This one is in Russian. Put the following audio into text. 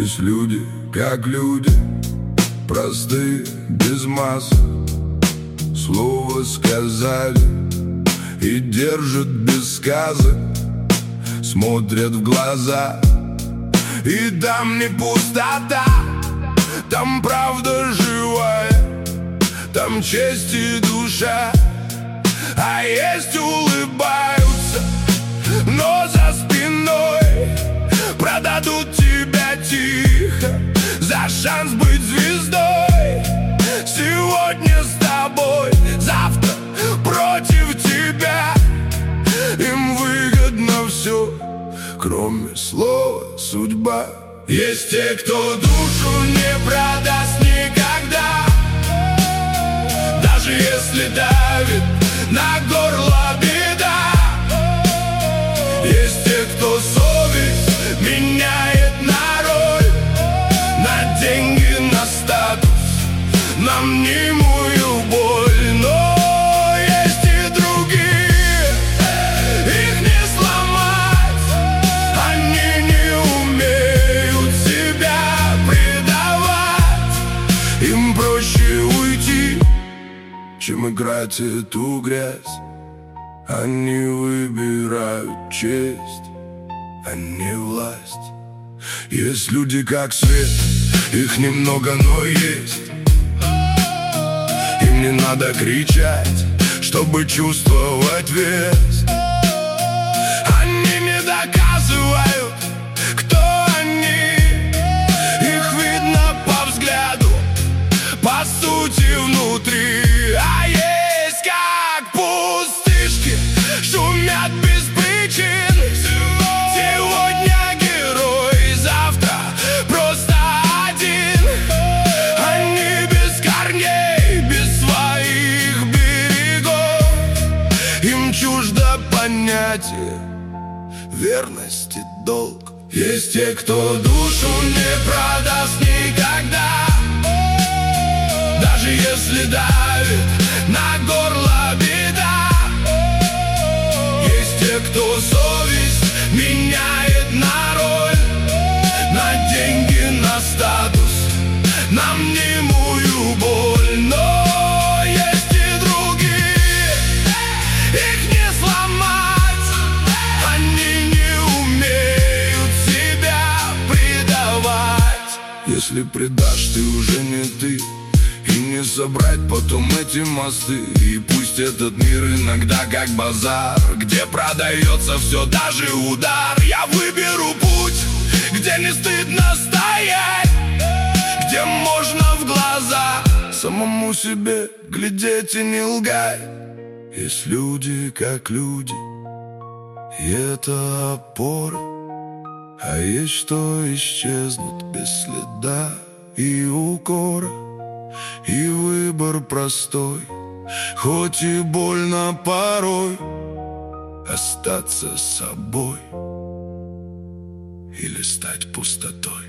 Есть люди, как люди, простые, без масок. Слово сказали и держат без сказок. Смотрят в глаза, и там не пустота, там правда живая, там честь и душа. А есть улыбаются, но за спиной продадут тебя тихо за шанс быть звездой. Сегодня с тобой, завтра против тебя. Им выгодно все, кроме слова судьба. Есть те, кто душу не продаст никогда, даже если давит на горло беда. Есть те, кто совесть меняет на роль, на деньги, на статус, на мнимую боль. Но есть и другие, их не сломать. Они не умеют себя предавать. Им проще уйти, чем играть эту грязь. Они выбирают честь, а не власть. Есть люди как свет, их немного, но есть. Им не надо кричать, чтобы чувствовать вес. Они не доказывают, кто они. Их видно по взгляду, по сути внутри. А есть как пустышки, шумят без причин. Сегодня герой, завтра просто один. Они без корней, без своих берегов. Им чуждо понятие верности, долг. Есть те, кто душу не продаст никогда, даже если давит на горло беда. Есть те, кто совесть меняет на роль, на деньги, на статус, на мнимую боль. Но есть и другие, их не сломать. Они не умеют себя предавать. Если предашь, ты уже не ты, и не собрать потом эти мосты. И пусть этот мир иногда как базар, где продается все, даже удар. Я выберу путь, где не стыдно стоять, где можно в глаза самому себе глядеть и не лгать. Есть люди как люди, и это опора. А есть что исчезнут без следа и укора. И выбор простой, хоть и больно порой, остаться собой или стать пустотой.